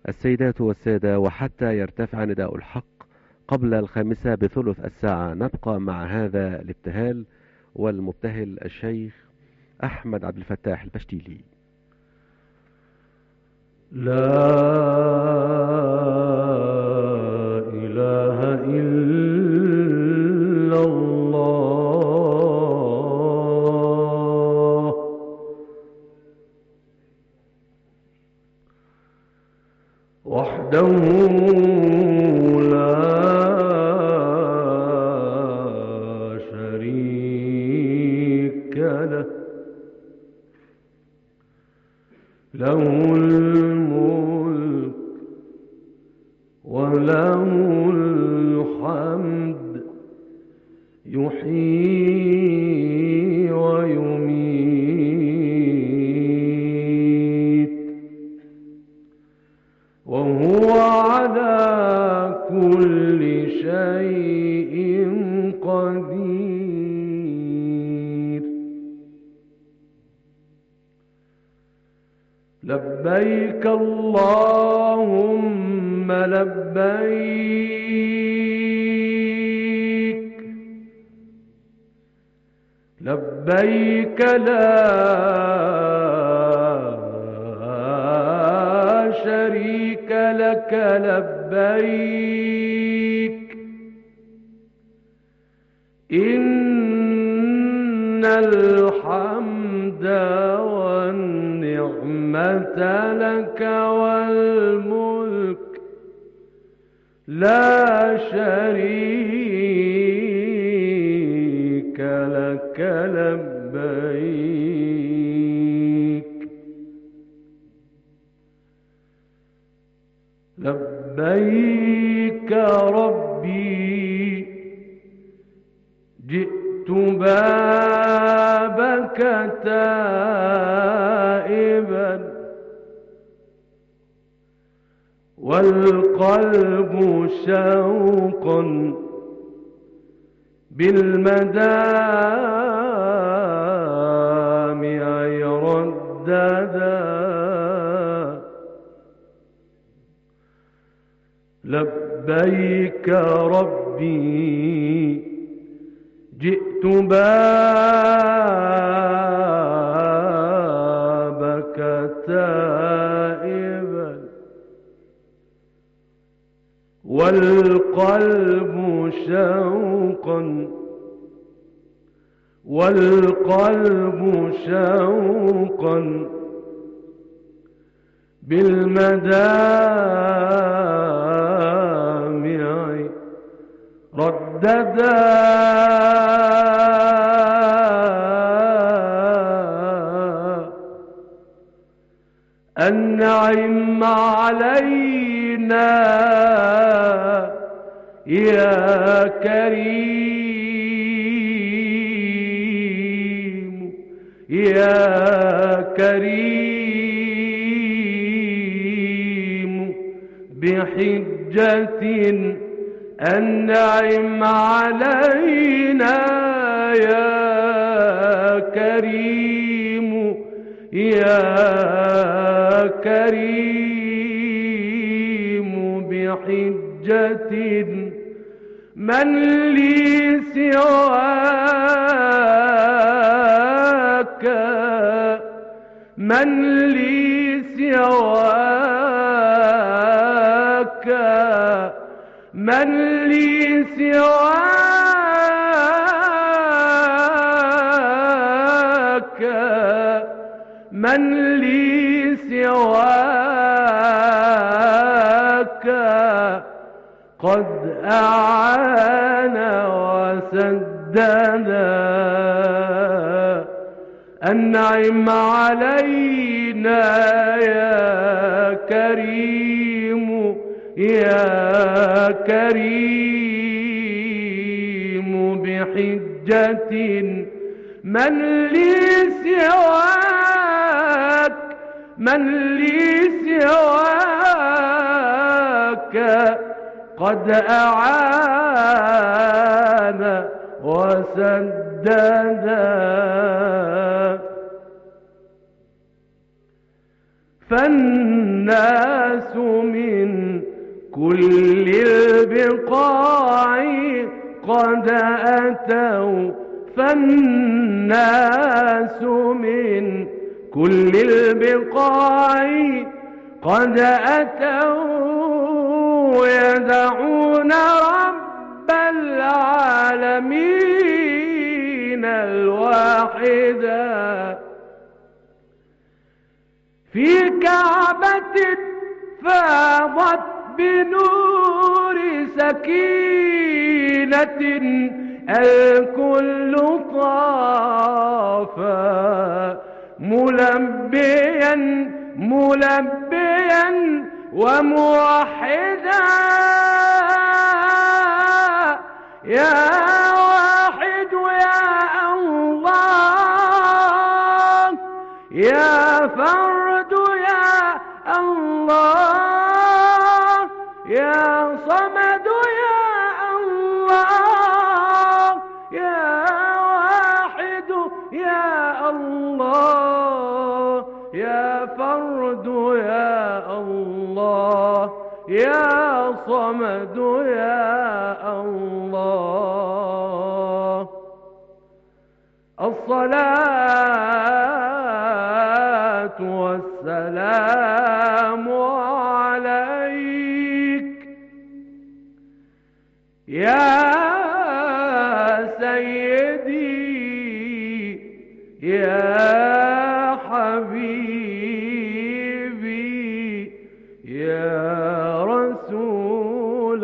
السيدات والسادة، وحتى يرتفع نداء الحق قبل 1:55 نبقى مع هذا الابتهال والمبتهل الشيخ أحمد عبد الفتاح البشتيلي. لا إله إلا الله وحده لا شريك له، له الملك وله الحمد، يحيي ويميت، وهو على كل شيء قدير. لبيك اللهم لبيك، لبيك لا شريك لك لبيك، إن الحمد والنعمة لك والملك لا شريك لك لبيك. لبيك ربي جئت بابك تائبا، والقلب شوقا بالمدامع يرددا. لبيك ربي جئت بابك تائبا، والقلب شوقا بالمدامع رددا. أنعم علينا يا كريم، يا كريم بحجة. أنعم علينا يا كريم، يا كريم بحجة. من لي سواك، من لي سواك، من لي سواك، من لي سواك قد أعان وسددا. أنعم علينا يا كريم، يا كريم بحجة. من لي سواك، من لي سواك قد أعان وسددا. فالناس من كل البقاع قد أتوا، فالناس من كل البقاع قد أتوا يدعون رب العالمين الواحدا في كعبة فاضت بنور سكينة الكل طافا ملبيا ملبيا وموحدا يا واحد يا الله يا فرد يا الله يا صمد يا الله يا واحد يا الله يا فرد يا الله يا صمد يا الله. الصلاة والسلام عليك يا سيدي يا حبيبي يا رسول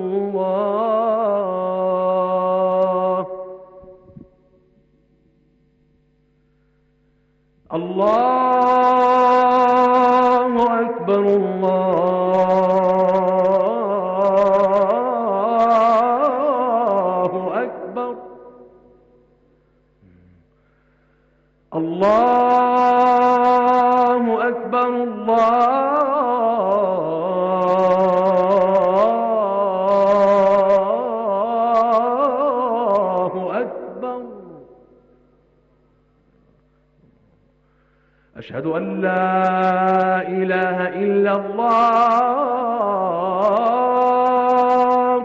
الله. الله أكبر الله أكبر الله أكبر الله أكبر. أشهد أن لا إله إلا الله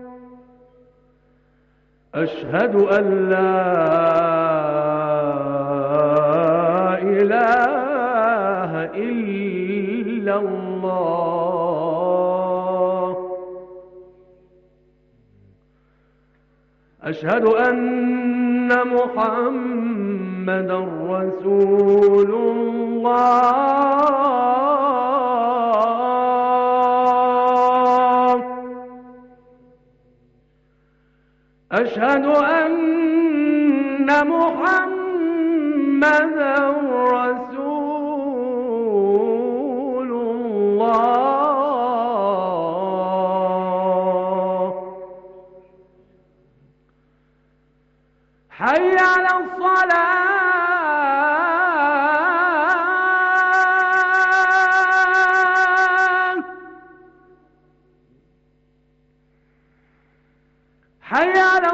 أشهد أن لا إله إلا الله أشهد أن محمدًا رسول الله أشهد أن محمدًا رسول الله. حي على الصلاة حي على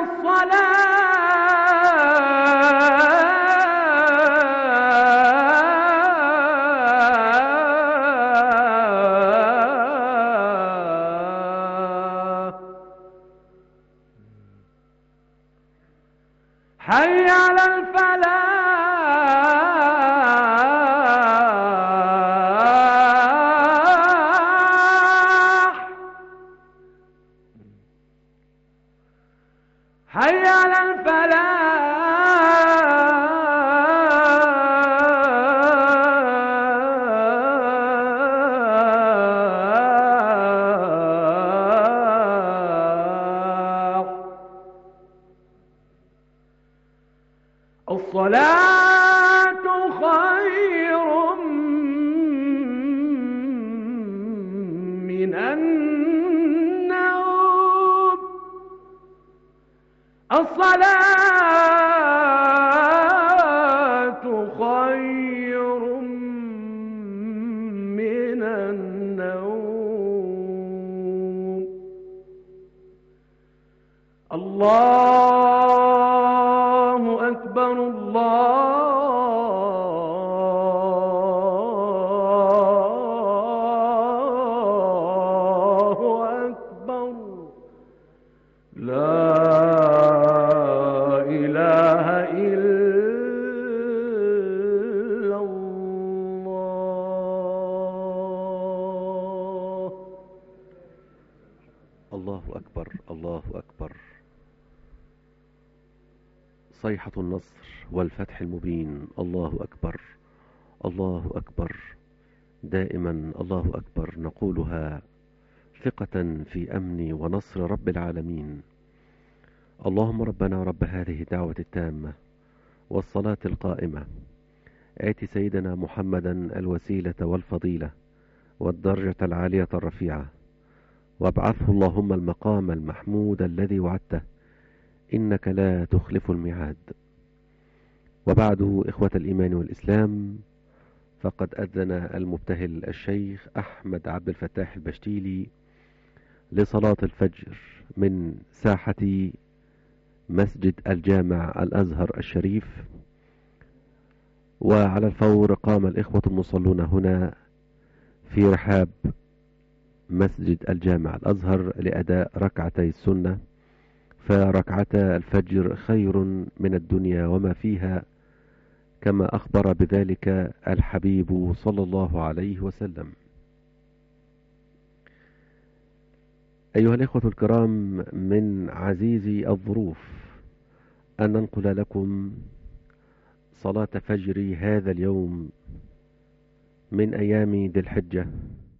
الصلاة حي على الفلاح حي على الفلاح. الصلاة خير من النوم الصلاة خير من النوم. الله أكبر الله الله أكبر الله أكبر. صيحة النصر والفتح المبين. الله أكبر الله أكبر. دائما الله أكبر نقولها ثقة في أمن ونصر رب العالمين. اللهم ربنا رب هذه الدعوة التامة والصلاة القائمة، آت سيدنا محمدا الوسيلة والفضيلة والدرجة العالية الرفيعة، وابعثه اللهم المقام المحمود الذي وعدته، إنك لا تخلف الميعاد. وبعد، إخوة الإيمان والإسلام، فقد أذن المبتهل الشيخ أحمد عبد الفتاح البشتيلي لصلاة الفجر من ساحة مسجد الجامع الأزهر الشريف، وعلى الفور قام الإخوة المصلون هنا في رحاب مسجد الجامع الأزهر لأداء ركعتي السنة، فركعتا الفجر خير من الدنيا وما فيها، كما أخبر بذلك الحبيب صلى الله عليه وسلم. أيها الإخوة الكرام، من عزيز الظروف أن ننقل لكم صلاة فجر هذا اليوم من أيام ذي الحجة